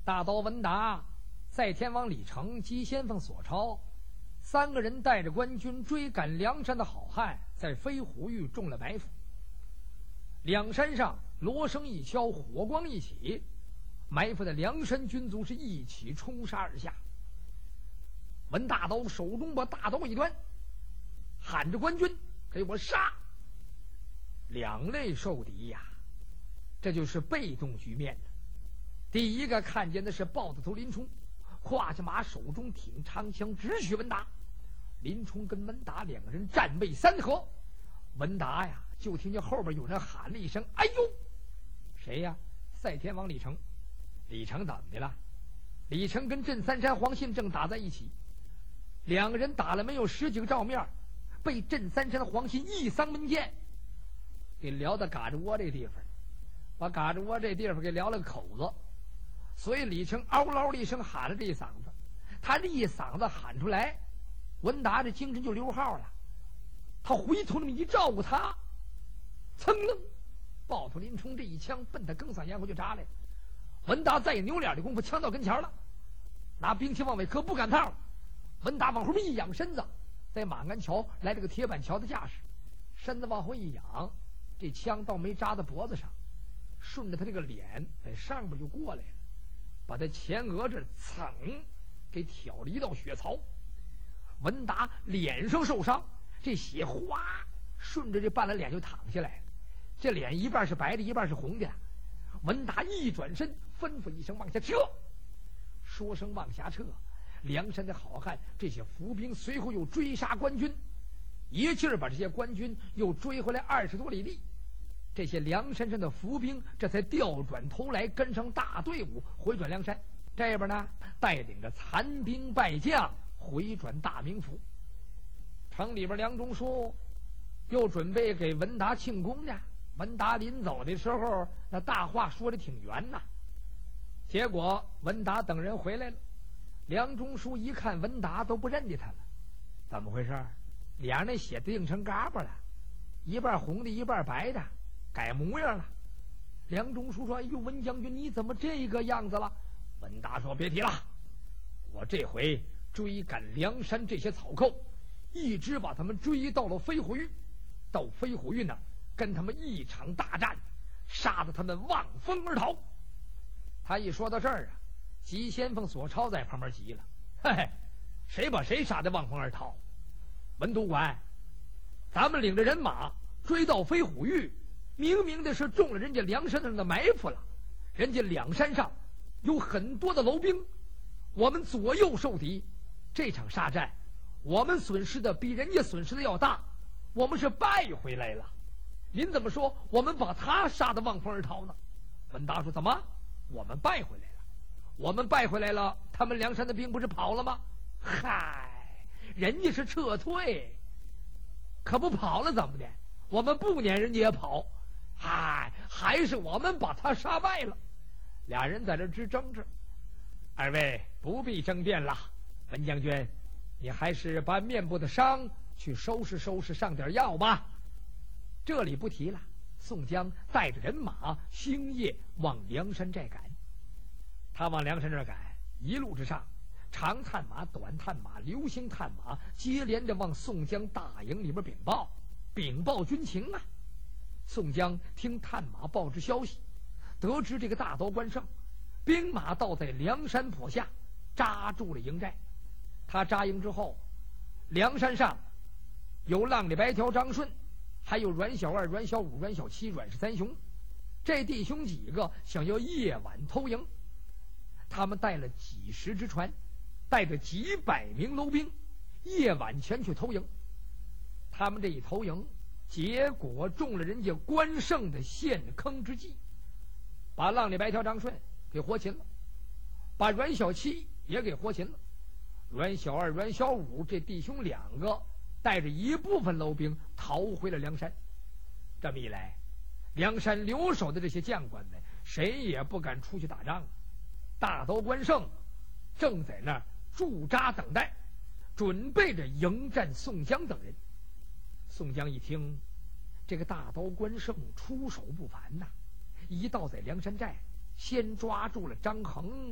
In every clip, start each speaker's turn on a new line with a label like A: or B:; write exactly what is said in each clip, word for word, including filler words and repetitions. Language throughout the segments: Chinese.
A: 大刀文达、赛天王李成、姬先锋索超三个人带着官军追赶梁山的好汉，在飞虎峪中了埋伏。梁山上锣声一敲，火光一起，埋伏的梁山军卒是一起冲杀而下。文大刀手中把大刀一端，喊着官军给我杀！两类受敌呀，这就是被动局面的。第一个看见的是豹子头林冲，胯下马，手中挺长枪，直取文达。林冲跟文达两个人战备三合，文达呀就听见后边有人喊了一声：“哎呦！”谁呀？赛天王李成。李成怎么的了？李成跟镇三山黄信正打在一起，两个人打了没有十几个照面，被镇三山的黄信一桑门剑给撩到嘎吱窝这地方，把嘎吱窝这地方给撩了个口子。所以李成嗷嗷的一声喊了这一嗓子，他这一嗓子喊出来，文达这精神就溜号了。他回头那么一照顾他，噌楞，抱头林冲这一枪奔他更嗓咽喉就扎来了。文达再扭脸的功夫，枪到跟前了，拿兵器往外可不赶趟了。文达往后面一仰身子，在马鞍桥来了个铁板桥的架势，身子往后一仰，这枪倒没扎在脖子上，顺着他这个脸在上边就过来了，把他前额这噌给挑了一道血槽。文达脸上受伤，这血哗顺着这半拉脸就淌下来了，这脸一半是白的，一半是红的。文达一转身，吩咐一声往下撤。说声往下撤，梁山的好汉这些伏兵随后又追杀官军，一气儿把这些官军又追回来二十多里地。这些梁山上的伏兵这才调转头来，跟上大队伍回转梁山。这边呢，带领着残兵败将回转大名府。城里边梁中书又准备给文达庆功呢。文达临走的时候，那大话说的挺圆呐。结果文达等人回来了，梁中书一看文达都不认得他了，怎么回事？脸上那血定成嘎巴了，一半红的，一半白的，改模样了。梁中书说：“哎呦，文将军你怎么这个样子了？”文达说：“别提了，我这回追赶梁山这些草寇，一直把他们追到了飞虎峪，到飞虎峪那儿跟他们一场大战，杀得他们望风而逃。”他一说到这儿啊，急先锋索超在旁边急了：“嘿嘿，谁把谁杀得望风而逃？文督管，咱们领着人马追到飞虎峪，明明的是中了人家梁山上的埋伏了。人家两山上有很多的楼兵，我们左右受敌，这场沙战我们损失的比人家损失的要大，我们是败回来了。您怎么说我们把他杀得望风而逃呢？”文达说：“怎么我们败回来了？我们败回来了，他们梁山的兵不是跑了吗？嗨，人家是撤退，可不跑了怎么的？我们不撵人家也跑，嗨，还是我们把他杀败了。”俩人在这直争执。二位不必争辩了，文将军，你还是把面部的伤去收拾收拾，上点药吧。这里不提了。宋江带着人马星夜往梁山寨赶。他往梁山这儿赶，一路之上，长探马、短探马、流星探马接连着往宋江大营里边禀报，禀报军情啊。宋江听探马报知消息，得知这个大刀关胜兵马倒在梁山坡下，扎住了营寨。他扎营之后，梁山上有浪里白条张顺，还有阮小二、阮小五、阮小七、阮氏三雄，这弟兄几个想要夜晚偷营。他们带了几十只船，带着几百名楼兵，夜晚前去偷营。他们这一偷营，结果中了人家关胜的陷坑之计，把浪里白条张顺给活擒了，把阮小七也给活擒了。阮小二、阮小五这弟兄两个带着一部分楼兵逃回了梁山。这么一来，梁山留守的这些将官们谁也不敢出去打仗。大刀关胜正在那儿驻扎等待，准备着迎战宋江等人。宋江一听，这个大刀关胜出手不凡呐，一到在梁山寨，先抓住了张衡，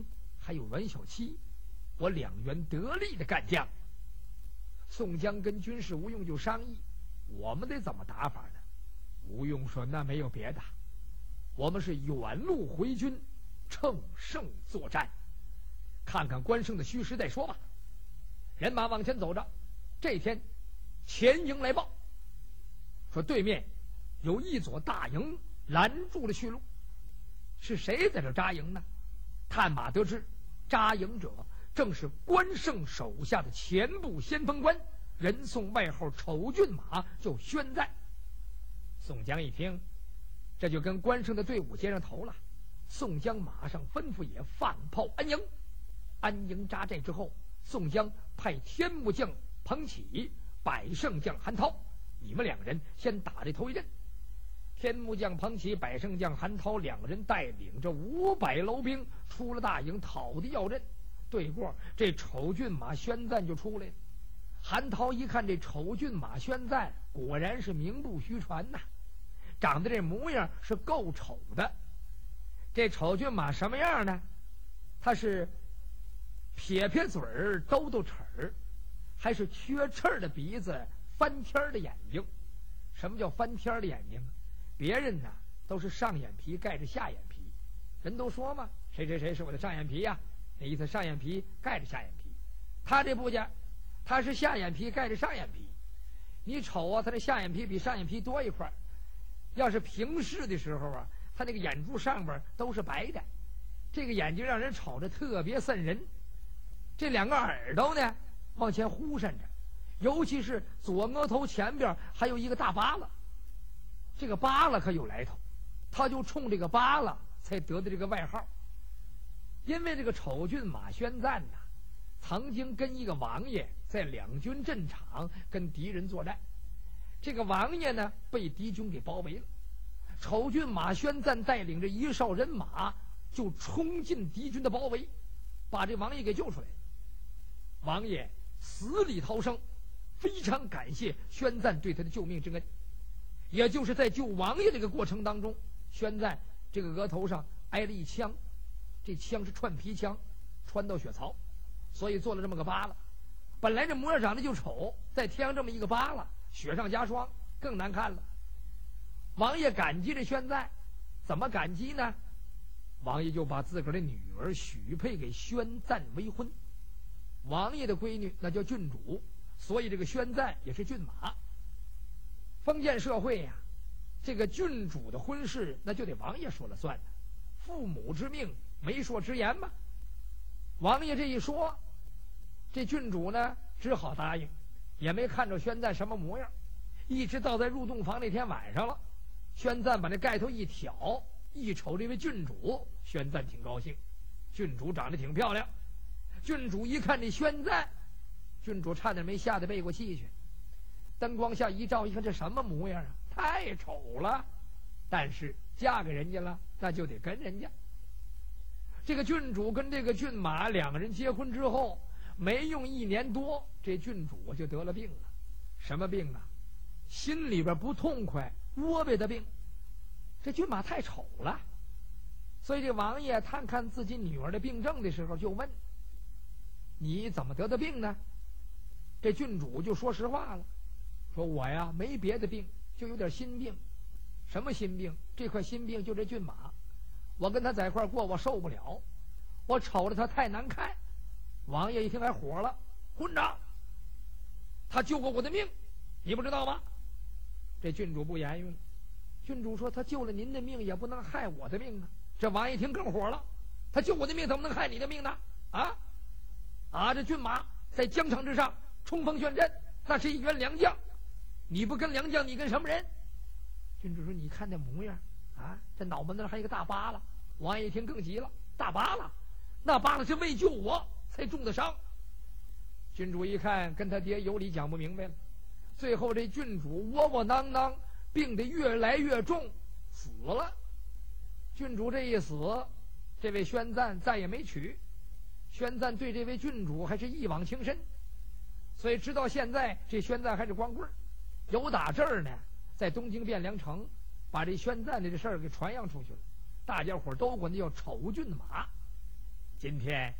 A: 还有阮小七，我两员得力的干将。宋江跟军师吴用就商议，我们得怎么打法呢？吴用说，那没有别的，我们是远路回军，乘胜作战，看看关胜的虚实再说吧。人马往前走着，这天前营来报，说对面有一座大营拦住了去路。是谁在这扎营呢？探马得知，扎营者正是关胜手下的前部先锋官，人送外号丑骏马，叫宣赞。宋江一听，这就跟关胜的队伍接上头了。宋江马上吩咐也放炮安营。安营扎寨之后，宋江派天目将彭起、百胜将韩涛，你们两人先打这头一阵。天目将彭起、百胜将韩涛两人带领着五百楼兵出了大营，讨的要阵。对过这丑骏马宣赞就出来了。韩涛一看这丑骏马宣赞，果然是名不虚传呐、啊，长得这模样是够丑的。这丑骏马什么样呢？他是撇撇嘴儿，兜兜齿儿，还是缺翅儿的鼻子，翻天儿的眼睛。什么叫翻天儿的眼睛？别人呢都是上眼皮盖着下眼皮，人都说嘛，谁谁谁是我的上眼皮呀、啊？那意思上眼皮盖着下眼皮。他这不讲，他是下眼皮盖着上眼皮。你瞅啊，他这下眼皮比上眼皮多一块。要是平视的时候啊，他那个眼珠上边都是白的，这个眼睛让人瞅着特别瘆人。这两个耳朵呢往前忽闪着，尤其是左额头前边还有一个大疤了。这个疤了可有来头，他就冲这个疤了才得的这个外号。因为这个丑骏马宣赞呐，曾经跟一个王爷在两军阵场跟敌人作战，这个王爷呢被敌军给包围了，丑骏马宣赞带领着一哨人马就冲进敌军的包围，把这王爷给救出来。王爷死里逃生，非常感谢宣赞对他的救命之恩。也就是在救王爷这个过程当中，宣赞这个额头上挨了一枪，这枪是串皮枪，穿到血槽，所以做了这么个疤了。本来这模样长得就丑，再贴上这么一个疤了，雪上加霜，更难看了。王爷感激这宣赞，怎么感激呢？王爷就把自个儿的女儿许配给宣赞为婚。王爷的闺女那叫郡主，所以这个宣赞也是骏马。封建社会呀、啊，这个郡主的婚事那就得王爷说了算的，父母之命，媒妁之言嘛。王爷这一说，这郡主呢只好答应，也没看着宣赞什么模样。一直到在入洞房那天晚上了，宣赞把那盖头一挑，一瞅这位郡主，宣赞挺高兴。郡主长得挺漂亮，郡主一看这宣赞，郡主差点没吓得背过气去。灯光下一照，一看这什么模样啊，太丑了。但是嫁给人家了，那就得跟人家。这个郡主跟这个骏马两个人结婚之后，没用一年多，这郡主就得了病了。什么病啊？心里边不痛快，窝背的病。这骏马太丑了，所以这王爷探看自己女儿的病症的时候，就问：你怎么得的病呢？这郡主就说实话了，说我呀没别的病，就有点心病。什么心病？这块心病就这骏马，我跟他在一块过，我受不了，我瞅着他太难看。王爷一听还火了，混账！他救过我的命，你不知道吗？这郡主不言语了。郡主说：他救了您的命，也不能害我的命啊！这王爷一听更火了，他救我的命，怎么能害你的命呢？啊啊！这骏马在疆场之上冲锋陷阵，那是一员良将，你不跟良将，你跟什么人？郡主说：你看那模样啊，这脑门子上还有一个大疤了。王爷一听更急了，大疤了，那疤了是为救我才中的伤。郡主一看跟他爹有理讲不明白了，最后这郡主窝窝囊囊，病得越来越重，死了。郡主这一死，这位宣赞再也没娶。宣赞对这位郡主还是一往情深，所以直到现在这宣赞还是光棍儿。有打这儿呢，在东京汴梁城把这宣赞的这事儿给传扬出去了，大家伙都管他叫丑骏马。今天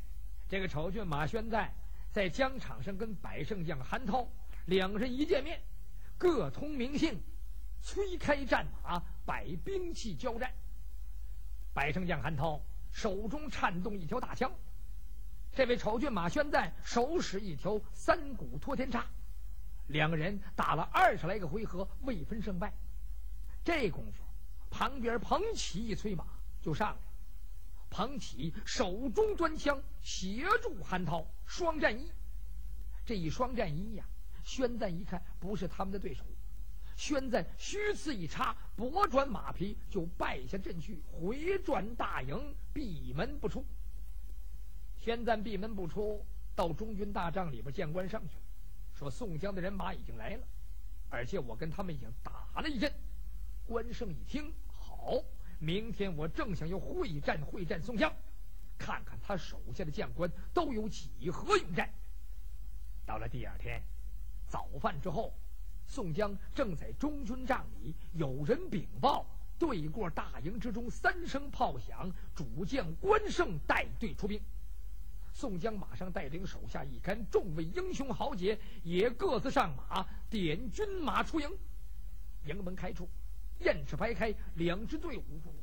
A: 这个丑郡马宣在在疆场上跟百胜将韩涛两人一见面，各通名姓，催开战马，摆兵器交战。百胜将韩涛手中颤动一条大枪，这位丑郡马宣在手使一条三股托天叉，两个人打了二十来个回合，未分胜败。这功夫，旁边彭起一催马就上来，彭起手中端枪，协助韩涛双战一。这一双战一呀，宣赞一看不是他们的对手，宣赞虚刺一插，拨转马匹就败下阵去，回转大营，闭门不出。宣赞闭门不出，到中军大帐里边见关胜去了，说宋江的人马已经来了，而且我跟他们已经打了一阵。关胜一听，好，明天我正想要会战会战宋江，看看他手下的将官都有几何勇战。到了第二天早饭之后，宋江正在中军帐里，有人禀报，对过大营之中三声炮响，主将关胜带队出兵。宋江马上带领手下一干众位英雄豪杰，也各自上马，点军马出营。营门开处，雁翅排开，两支队伍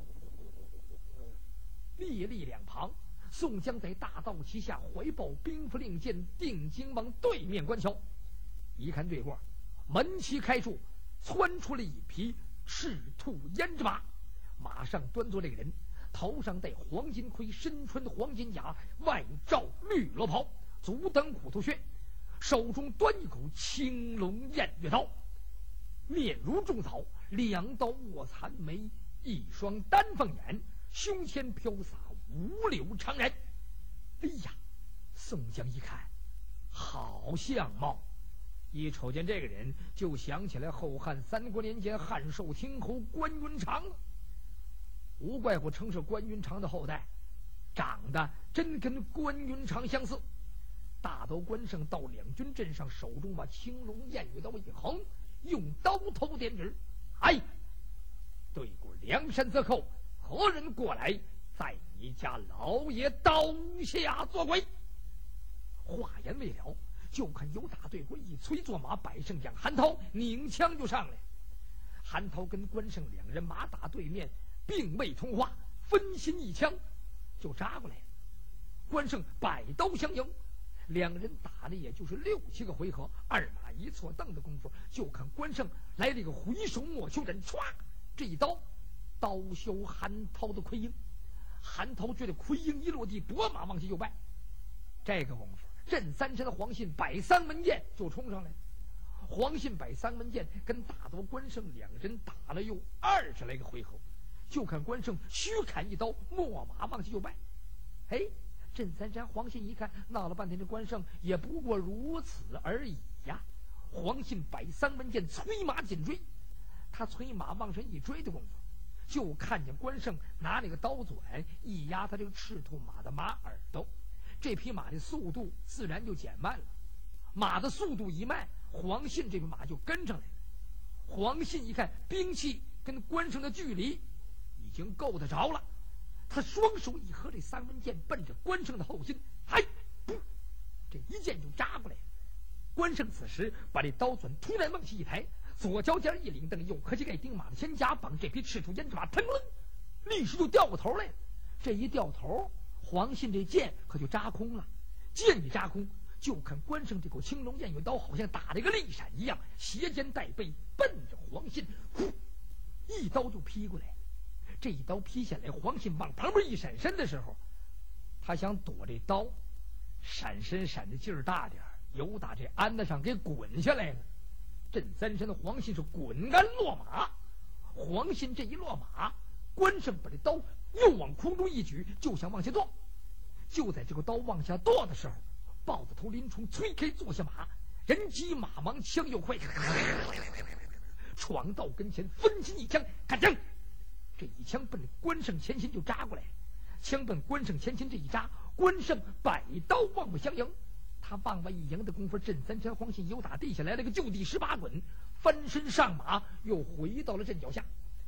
A: 列立两旁。宋江在大道旗下怀抱兵符令箭，定睛往对面观瞧。一看对过，门旗开处窜出了一匹赤兔胭脂马，马上端坐这个人，头上戴黄金盔，身穿黄金甲，外罩绿罗袍，足蹬虎头靴，手中端一口青龙偃月刀，面如重枣，两刀卧残眉，一双丹凤眼，胸前飘洒五柳长髯。哎呀，宋江一看好相貌，一瞅见这个人就想起来后汉三国年间汉寿亭侯关云长了。无怪乎称是关云长的后代，长得真跟关云长相似。大刀关胜到两军阵上，手中把青龙偃月刀一横，用刀头点指，哎，对过梁山贼寇，何人过来，在你家老爷刀下做鬼？话言未了，就看有打对过一催坐马，百胜将韩涛拧枪就上来。韩涛跟关胜两人马打对面，并未通话，分心一枪就扎过来了。关胜摆刀相迎，两人打了也就是六七个回合，二马一错蹬的功夫，就看关胜来了一个回首莫求人，唰，这一刀刀削韩涛的盔缨。韩涛觉得盔缨一落地，拨马往下就败。这个功夫，镇三山的黄信摆三门剑就冲上来了。黄信摆三门剑跟大刀关胜两人打了有二十来个回合，就看关胜虚砍一刀，没马往下就败。哎，镇三山黄信一看，闹了半天这关胜也不过如此而已呀。黄信摆三门剑，催马紧追。他催马往上一追的功夫，就看见关胜拿那个刀钻一压他这个赤兔马的马耳朵，这匹马的速度自然就减慢了。马的速度一慢，黄信这匹马就跟上来了。黄信一看兵器跟关胜的距离已经够得着了，他双手一合，这三门剑奔着关胜的后心，嗨，这一剑就扎过来了。关胜此时把这刀钻突然往起一抬，左脚尖一领蹬，右磕膝盖钉马的前夹绑，这匹赤兔胭脂马腾楞立时就掉过头来了。这一掉头，黄信这剑可就扎空了。剑一扎空，就看关胜这口青龙偃月刀好像打了一个利闪一样，斜肩带背奔着黄信，呼，一刀就劈过来。这一刀劈下来，黄信往旁边一闪身的时候，他想躲这刀，闪身闪的劲儿大点，由打这鞍子上给滚下来了。镇三山的黄信是滚鞍落马，黄信这一落马，关胜把这刀又往空中一举，就想往下剁。就在这个刀往下剁的时候，豹子头林冲催开坐下马，人急马忙，枪又快，闯到跟前，分心一枪，看枪，这一枪奔关胜前心就扎过来，枪奔关胜前心这一扎，关胜百刀往外相迎。他往外一迎的功夫，镇三山黄信又打地下来了个就地十八滚，翻身上马，又回到了阵脚下。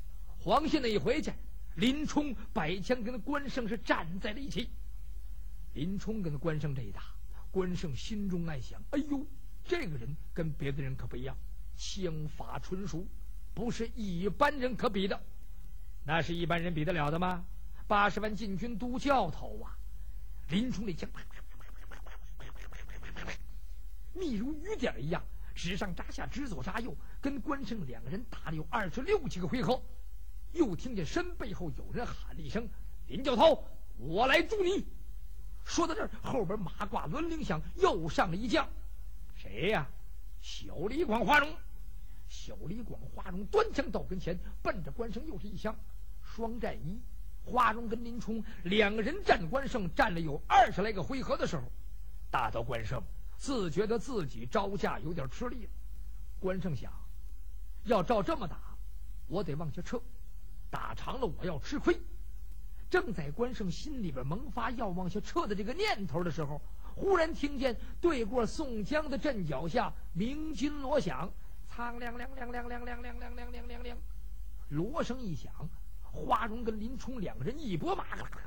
A: 黄信那一回去，林冲摆枪跟关胜是站在了一起。 林冲跟关胜这一打，关胜心中暗想：哎呦，这个人跟别的人可不一样，枪法纯熟，不是一般人可比的。那是一般人比得了的吗？八十万禁军都教头啊！林冲那枪密如雨点一样，直上扎下，直左扎右，跟关胜两个人打了有二十六七个回合。又听见身背后有人喊了一声：“林教头，我来助你！”说到这儿，后边马挂轮铃响，又上了一将。谁呀？小李广花荣。小李广花荣端枪到跟前，奔着关胜又是一枪。双战一，花荣跟林冲两个人战关胜，战了有二十来个回合的时候，打到关胜自觉得自己招架有点吃力了。关胜想，要照这么打，我得往下撤，打长了我要吃亏。正在关胜心里边萌发要往下撤的这个念头的时候，忽然听见对过宋江的阵脚下鸣金锣响，苍亮亮亮亮亮亮亮亮亮亮亮亮，锣声一响，花荣跟林冲两个人一拨马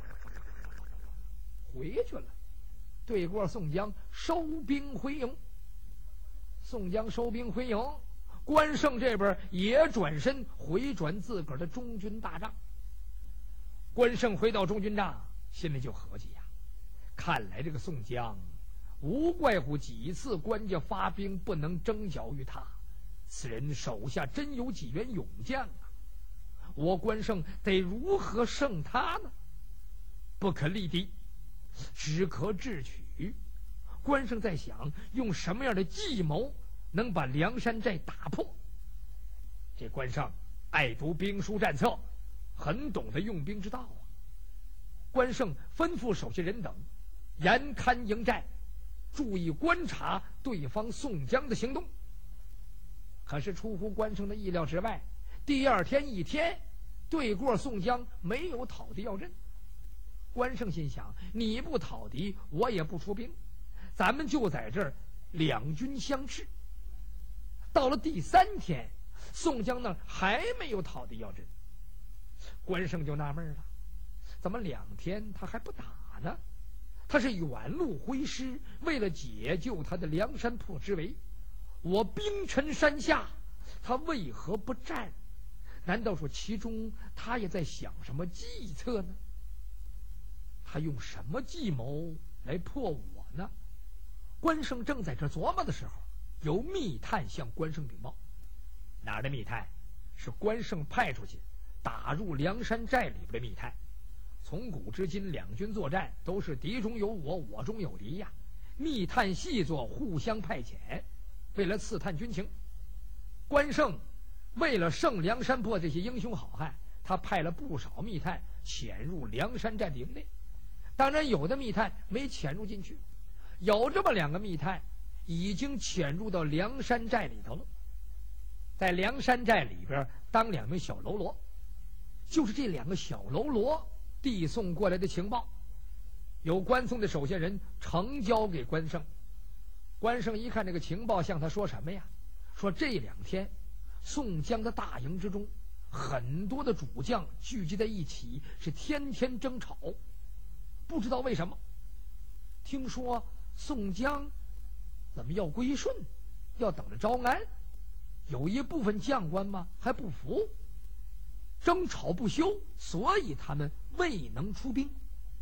A: 回去了。对过宋江收兵回营，宋江收兵回营，关胜这边也转身回转自个儿的中军大帐。关胜回到中军帐，心里就合计呀，看来这个宋江无怪乎几次关家发兵不能征剿于他，此人手下真有几员勇将啊！我关胜得如何胜他呢？不可力敌，只可智取。关胜在想，用什么样的计谋能把梁山寨打破？这关胜爱读兵书战策，很懂得用兵之道啊。关胜吩咐手下人等严看营寨，注意观察对方宋江的行动。可是出乎关胜的意料之外，第二天一天，对过宋江没有讨敌要阵。关胜心想，你不讨敌，我也不出兵，咱们就在这儿两军相斥。到了第三天，宋江那儿还没有讨敌要阵，关胜就纳闷了，怎么两天他还不打呢？他是远路挥师，为了解救他的梁山泊之围，我兵沉山下，他为何不战？难道说其中他也在想什么计策呢？他用什么计谋来破我呢？关胜正在这琢磨的时候，有密探向关胜禀报。哪儿的密探？是关胜派出去打入梁山寨里边的密探。从古至今，两军作战都是敌中有我，我中有敌呀。密探细作，互相派遣，为了刺探军情。关胜为了胜梁山泊这些英雄好汉，他派了不少密探潜入梁山寨的营内。当然有的密探没潜入进去，有这么两个密探已经潜入到梁山寨里头了，在梁山寨里边当两名小喽啰。就是这两个小喽啰递送过来的情报，有关送的手下人呈交给关胜。关胜一看这个情报，向他说什么呀？说这两天宋江的大营之中，很多的主将聚集在一起，是天天争吵，不知道为什么。听说宋江怎么要归顺，要等着招安，有一部分将官嘛还不服，争吵不休，所以他们未能出兵。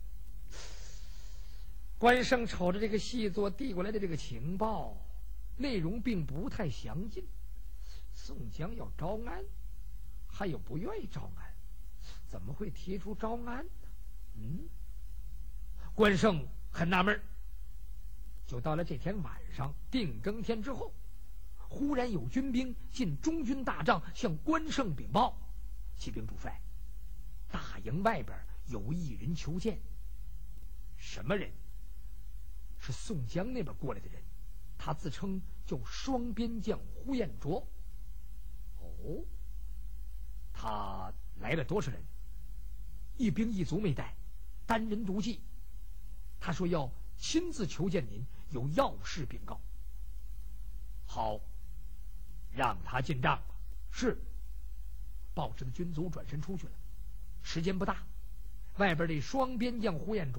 A: 关胜瞅着这个细作递过来的这个情报，内容并不太详尽。宋江要招安，还有不愿意招安，怎么会提出招安呢？嗯，关胜很纳闷。就到了这天晚上定更天之后，忽然有军兵进中军大帐向关胜禀报：启禀主帅，大营外边有一人求见。什么人？是宋江那边过来的人，他自称叫双边将呼延灼。哦，他来了多少人？一兵一卒没带，单人独骑。他说要亲自求见您，有要事禀告。好，让他进帐吧。是。报纸的军卒转身出去了。时间不大，外边这双边将呼延灼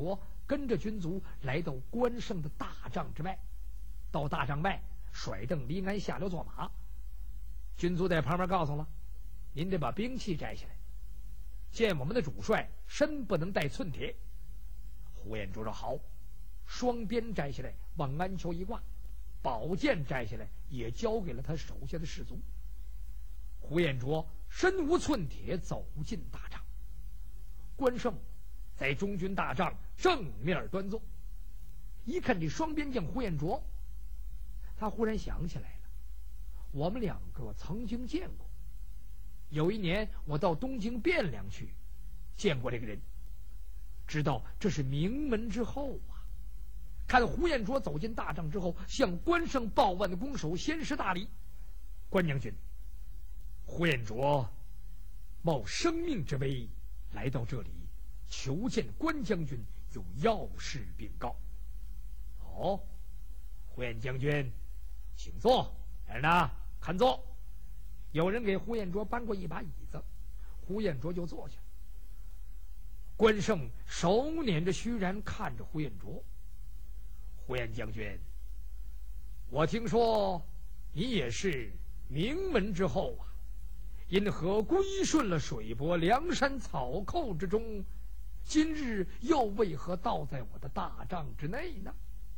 A: 跟着军卒来到关胜的大帐之外。到大帐外，甩蹬离鞍下了坐马。军卒在旁边告诉了：“您得把兵器摘下来，见我们的主帅身不能带寸铁。”呼延灼说：“好。”双鞭摘下来，往鞍裘一挂，宝剑摘下来，也交给了他手下的士卒。呼延灼身无寸铁，走进大帐。关胜在中军大帐正面端坐，一看这双鞭将呼延灼，他忽然想起来了，我们两个曾经见过。有一年我到东京汴梁去，见过这个人，知道这是名门之后啊。看呼延灼走进大帐之后，向关胜抱腕的拱手，先是大礼：“关将军，呼延灼冒生命之危来到这里，求见关将军，有要事禀告。”“哦，呼延将军，请坐。人呢？看坐。”有人给呼延灼搬过一把椅子，呼延灼就坐下。关胜手捻着须髯看着呼延灼：“呼延将军，我听说你也是名门之后啊，因何归顺了水泊梁山草寇之中，今日又为何倒在我的大帐之内呢？”“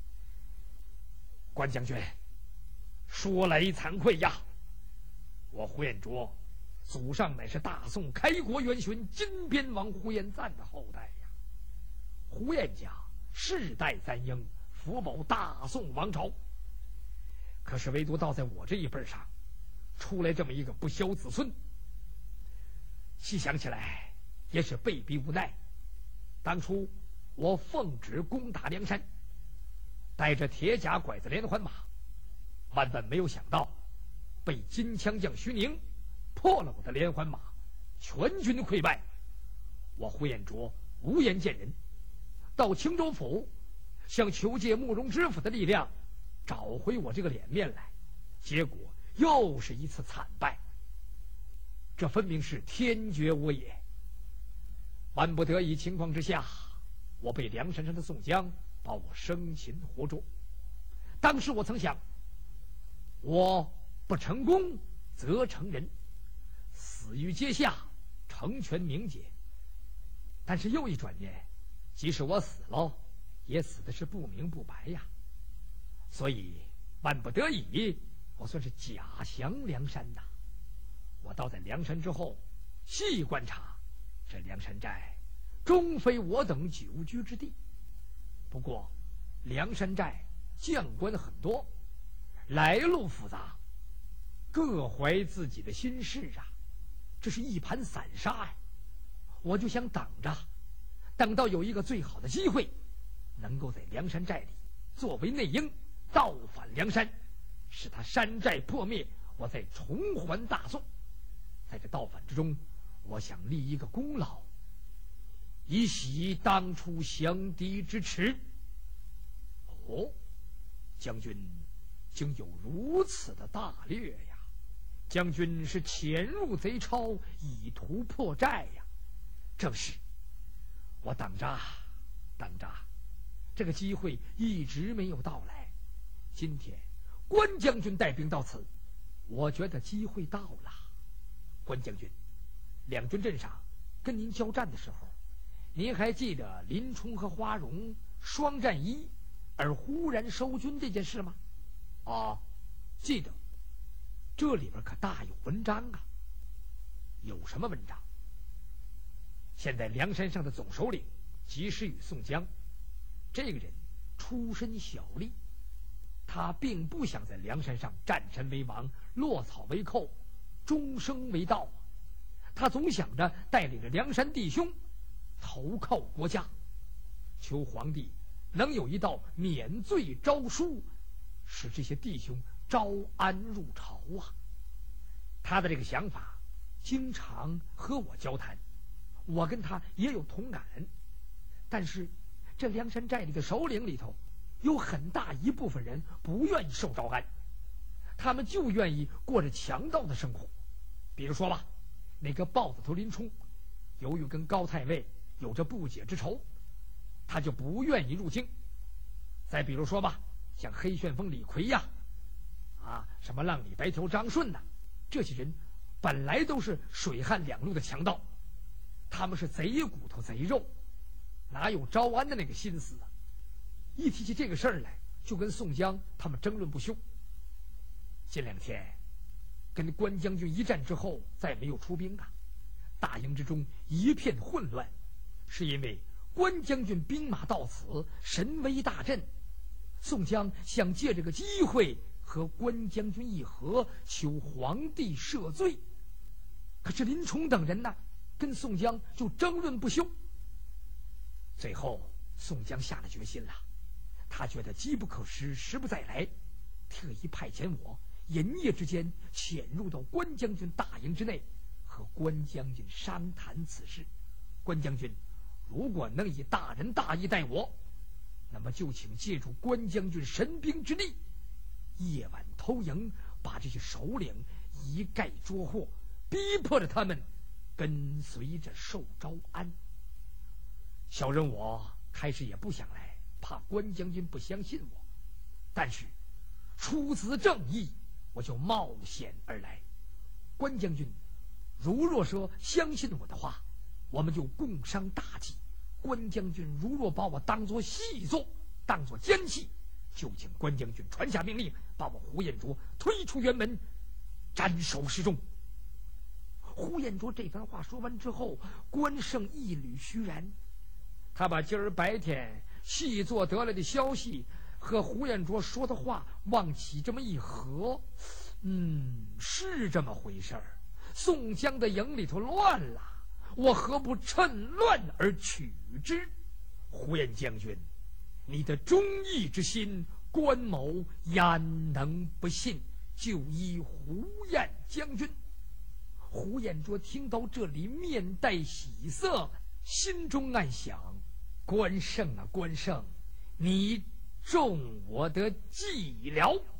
A: 关将军，说来惭愧呀，我呼延灼祖上乃是大宋开国元勋金边王呼延赞的后代呀，呼延家世代三英，福保大宋王朝。可是唯独倒在我这一辈上，出来这么一个不肖子孙。细想起来，也是被逼无奈。当初我奉旨攻打梁山，带着铁甲拐子连环马，万万没有想到，被金枪将徐宁破了我的连环马，全军溃败。我呼延灼无颜见人，到青州府想求借慕容知府的力量找回我这个脸面来，结果又是一次惨败。这分明是天绝我也。万不得已情况之下，我被梁山上的宋江把我生擒活捉。当时我曾想，我不成功则成仁，死于阶下，成全名节。但是又一转念，即使我死了，也死的是不明不白呀。所以万不得已，我算是假降梁山呐。我到在梁山之后，细观察，这梁山寨终非我等久居之地。不过梁山寨将官很多，来路复杂，各怀自己的心事啊，这是一盘散沙呀。我就想等着，等到有一个最好的机会，能够在梁山寨里作为内应，倒反梁山，使他山寨破灭，我再重还大宋。在这倒反之中，我想立一个功劳，以洗当初降敌之耻。哦，将军竟有如此的大略呀！将军是潜入贼巢，以图破寨呀！正是，我等着等着，这个机会一直没有到来。今天关将军带兵到此，我觉得机会到了。关将军，两军阵上跟您交战的时候，您还记得林冲和花荣双战一而忽然收军这件事吗？啊，记得。这里边可大有文章啊。有什么文章？现在梁山上的总首领及时雨宋江，这个人出身小吏，他并不想在梁山上占山为王，落草为寇，终生为盗。他总想着带领着梁山弟兄投靠国家，求皇帝能有一道免罪诏书，使这些弟兄招安入朝啊。他的这个想法经常和我交谈，我跟他也有同感。但是这梁山寨里的首领里头，有很大一部分人不愿意受招安，他们就愿意过着强盗的生活。比如说吧，那个豹子头林冲，由于跟高太尉有着不解之仇， 他就不愿意入京。再比如说吧，像黑旋风李逵呀，啊，什么浪里白条张顺呐，这些人本来都是水旱两路的强盗，他们是贼骨头贼肉，哪有招安的那个心思啊？一提起这个事儿来，就跟宋江他们争论不休。近两天跟关将军一战之后，再没有出兵啊，大营之中一片混乱，是因为关将军兵马到此，神威大振，宋江想借这个机会和关将军议和，求皇帝赦罪。可是林冲等人呢，跟宋江就争论不休。最后宋江下了决心了，他觉得机不可失，时不再来，特意派遣我银夜之间潜入到关将军大营之内，和关将军商谈此事。关将军如果能以大仁大义待我，那么就请借助关将军神兵之力，夜晚偷营，把这些首领一概捉获，逼迫着他们跟随着受招安。小人我开始也不想来，怕关将军不相信我，但是出自正义，我就冒险而来。关将军如若说相信我的话，我们就共商大计；关将军如若把我当作细作，当作奸细，就请关将军传下命令，把我胡彦卓推出辕门，斩首示众。胡彦卓这番话说完之后，关胜一缕虚然，他把今儿白天细作得来的消息和胡彦卓说的话往起这么一合，嗯，是这么回事儿。宋江的营里头乱了，我何不趁乱而取之？胡彦将军，你的忠义之心，关某焉能不信？就依胡彦将军。胡彦卓听到这里，面带喜色，心中暗想：关胜啊，关胜，你中我的计了。